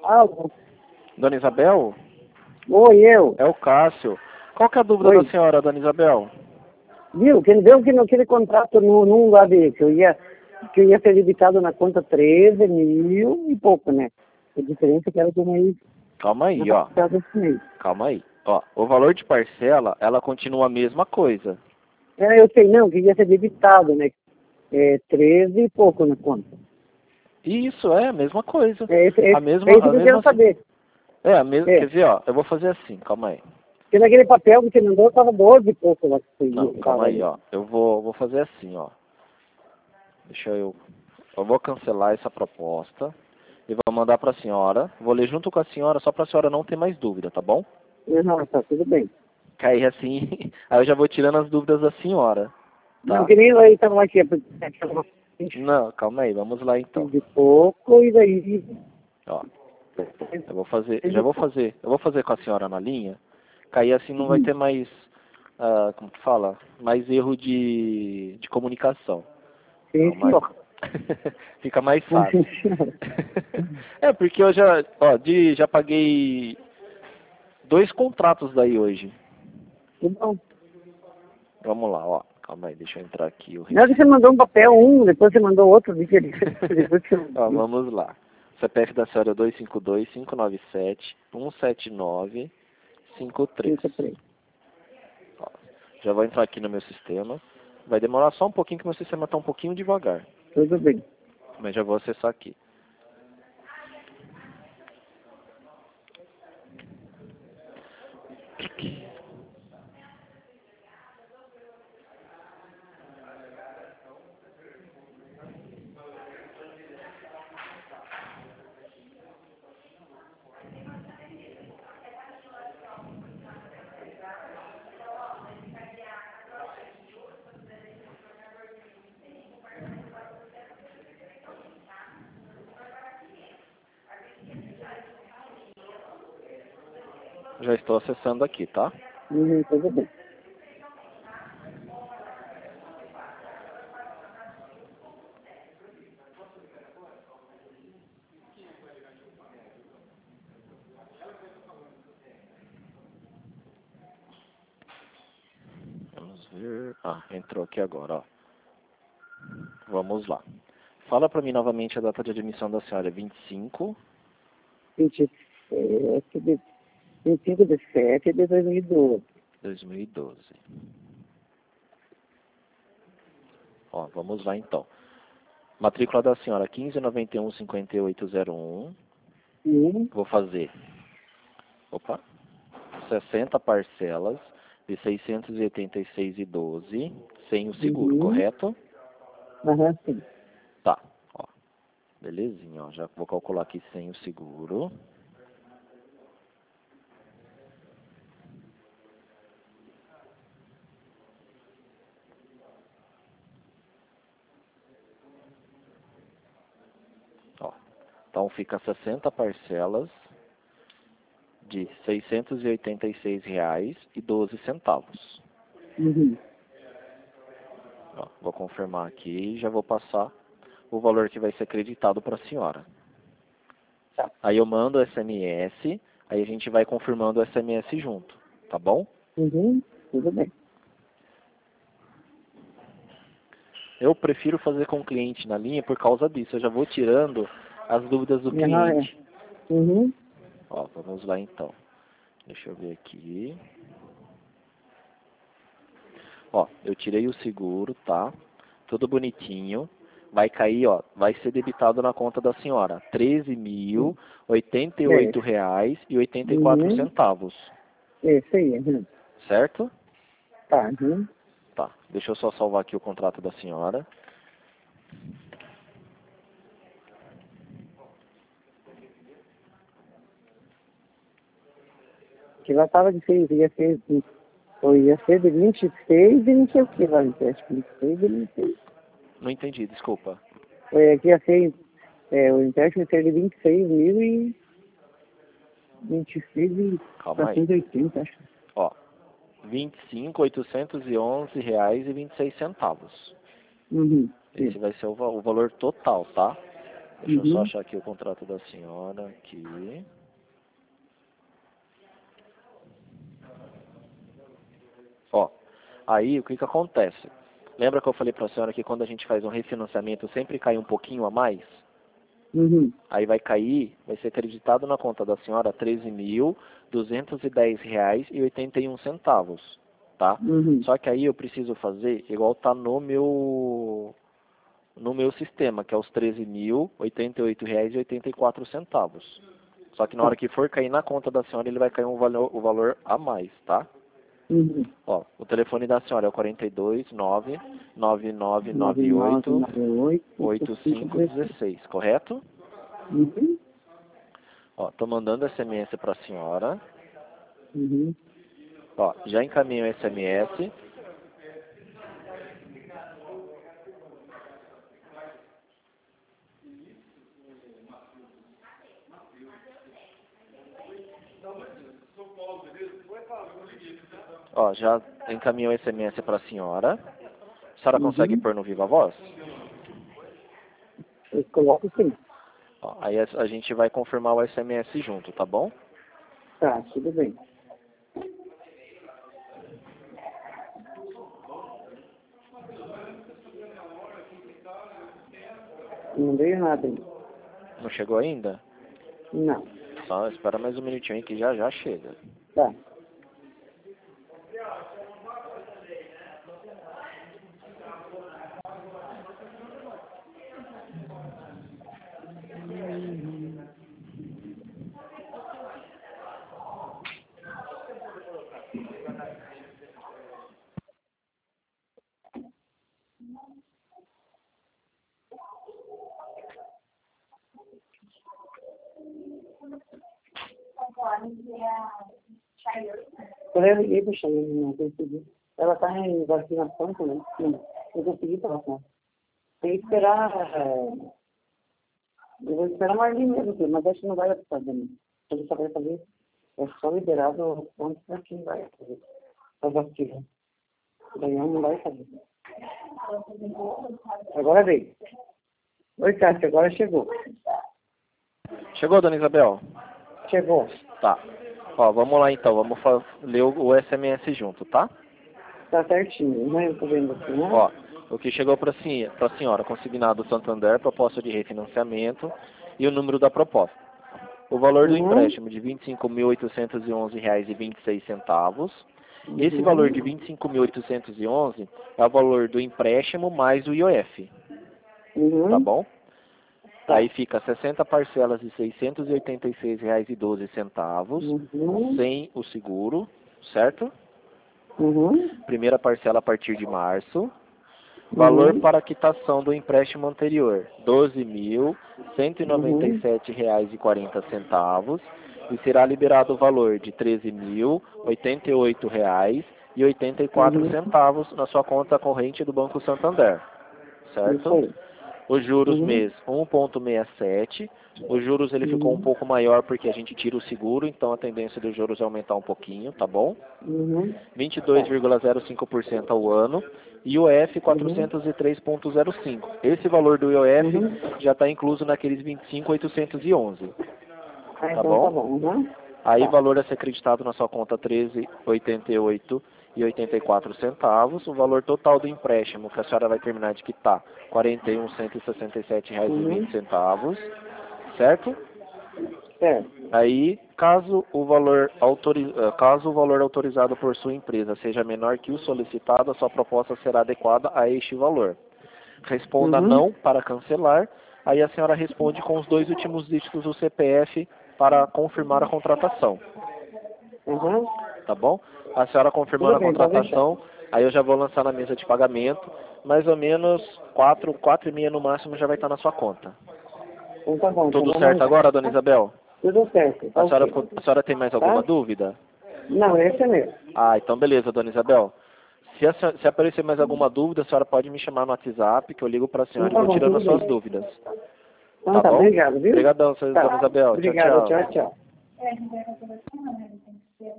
Alô? Dona Isabel? Oi, eu. É o Cássio. Qual que é a dúvida Oi. da senhora, Dona Isabel? Viu? Que ele deu que naquele contrato num lá de que eu ia ser debitado na conta 13 mil e pouco, né? A diferença é que era de um mês Calma na aí, ó. parcela desse mês. Calma aí. Ó, o valor de parcela, ela continua a mesma coisa. É, eu sei, não, que ia ser debitado, né? 13 e pouco na conta. Isso, é a mesma coisa. É, A é isso que eu quero saber. É, a mesma. É. Quer ver, ó, eu vou fazer assim, calma aí. Porque naquele papel que você mandou estava 12 e pouco lá que Não, você calma tava aí, ali. ó. Eu vou fazer assim, ó. Deixa eu. Eu vou cancelar essa proposta e vou mandar pra senhora. Vou ler junto com a senhora, só pra senhora não ter mais dúvida, tá bom? Não, tá tudo bem. Que aí assim, aí eu já vou tirando as dúvidas da senhora, Não, tá? que nem lá estava aqui, Não, calma aí, vamos lá então. de pouco e daí. Ó, eu vou fazer, eu vou fazer com a senhora na linha, que aí assim não vai ter mais, como que fala? Mais erro de comunicação. Sim, Calma aí. senhor. Fica mais Sim, fácil. senhor. É, porque eu já paguei 2 contratos daí hoje. Que bom. Vamos lá, ó. Calma aí, deixa eu entrar aqui. Não é que você mandou um papel, depois você mandou outro, diferente. Depois que eu... Ó, vamos lá. CPF da senhora é 252-597-179-53. 53. Ó, já vou entrar aqui no meu sistema. Vai demorar só um pouquinho, que meu sistema está um pouquinho devagar. Tudo bem. Mas já vou acessar aqui. Já estou acessando aqui, tá? Tudo bem. Vamos ver. Ah, entrou aqui agora, ó. Vamos lá. Fala para mim novamente a data de admissão da senhora. 25 27 de, 25 de 7 de 2012. 2012. Ó, vamos lá então. Matrícula da senhora 1591-5801. Vou fazer, opa, 60 parcelas de 686,12 sem o seguro, correto? Aham, sim. Tá, ó, belezinha, ó, já vou calcular aqui sem o seguro. Ó, então fica 60 parcelas de R$ 686,12. Ó, vou confirmar aqui e já vou passar o valor que vai ser acreditado para a senhora. Tá. Aí eu mando o SMS, aí a gente vai confirmando o SMS junto, tá bom? Tudo bem. Eu prefiro fazer com o cliente na linha por causa disso, eu já vou tirando as dúvidas do cliente. Ó, vamos lá então. Deixa eu ver aqui. Ó, eu tirei o seguro, tá? Tudo bonitinho. Vai cair, ó, vai ser debitado na conta da senhora. R$ 13.088,84. Isso aí. Certo? Tá. Tá, deixa eu só salvar aqui o contrato da senhora. Que lá tava de 6, ia ser de 26 e não sei o que lá, acho que 26 e 26. Não entendi, desculpa. Aqui ia ser, o empréstimo ia ser de 26 mil e 26 e Calma aí. 480, acho. Ó, R$ 25.811,26. Esse vai ser o valor total, tá? Deixa eu só achar aqui o contrato da senhora, aqui. Ó, aí o que acontece? Lembra que eu falei para a senhora que quando a gente faz um refinanciamento sempre cai um pouquinho a mais? Aí vai cair, vai ser acreditado na conta da senhora R$13.210,81, tá? Só que aí eu preciso fazer igual tá no meu sistema, que é os R$13.088,84. Só que na hora que for cair na conta da senhora, ele vai cair o valor a mais, tá? Ó, o telefone da senhora é o 429-9998-8516, correto? Ó, tô mandando SMS para a senhora. Ó, já encaminhei o SMS. Ó, já encaminhou o SMS para a senhora. A senhora consegue pôr no Viva Voz? Eu coloco sim. Ó, aí a gente vai confirmar o SMS junto, tá bom? Tá, tudo bem. Não veio nada ainda. Não chegou ainda? Não. Só espera mais um minutinho aí que já chega. Tá. Quando eu liguei para a Chayane, não consegui. Ela está em vacinação também. Não consegui falar com ela. Tem que esperar. Eu vou esperar mais ali mesmo, mas acho que não vai fazer. Ele só vai fazer. É só liberado o ponto para quem vai fazer a vacina. Daí não vai fazer. Agora veio. Oi, Cássio, agora chegou. Chegou, dona Isabel? Chegou. Tá. Ó, vamos lá então, vamos ler o SMS junto, tá? Tá certinho, né? Eu tô vendo aqui, né? Ó, o que chegou para a senhora, consignado Santander, proposta de refinanciamento e o número da proposta. O valor do empréstimo de R$ 25.811,26. Esse valor de R$ 25.811 é o valor do empréstimo mais o IOF. Tá bom? Aí fica 60 parcelas de R$ 686,12, sem o seguro, certo? Primeira parcela a partir de março. Valor para quitação do empréstimo anterior, R$ 12.197,40. E será liberado o valor de R$ 13.088,84 na sua conta corrente do Banco Santander, certo? Os juros mês 1,67. Os juros ele ficou um pouco maior porque a gente tira o seguro, então a tendência dos juros é aumentar um pouquinho, tá bom? 22,05% ao ano. E o IOF 403,05. Esse valor do IOF já está incluso naqueles 25.811. Tá bom? Aí valor a ser acreditado na sua conta 13,88,84. O valor total do empréstimo que a senhora vai terminar de quitar, R$ 41.167,20. Certo? Aí, caso o valor autorizado por sua empresa seja menor que o solicitado, a sua proposta será adequada a este valor. Responda não para cancelar. Aí a senhora responde com os 2 últimos dígitos do CPF para confirmar a contratação. Tá bom? A senhora confirmando a contratação, aí eu já vou lançar na mesa de pagamento. Mais ou menos 4h30 no máximo já vai estar na sua conta. Então tá bom. Tudo certo agora, dona Isabel? Tudo certo. A senhora tem mais alguma dúvida? Não, esse é meu. Ah, então beleza, dona Isabel. Se aparecer mais alguma dúvida, a senhora pode me chamar no WhatsApp, que eu ligo para a senhora e vou tirando as suas dúvidas. Então tá, obrigado, viu? Obrigadão, dona Isabel. Obrigado, Tchau, tchau. tchau.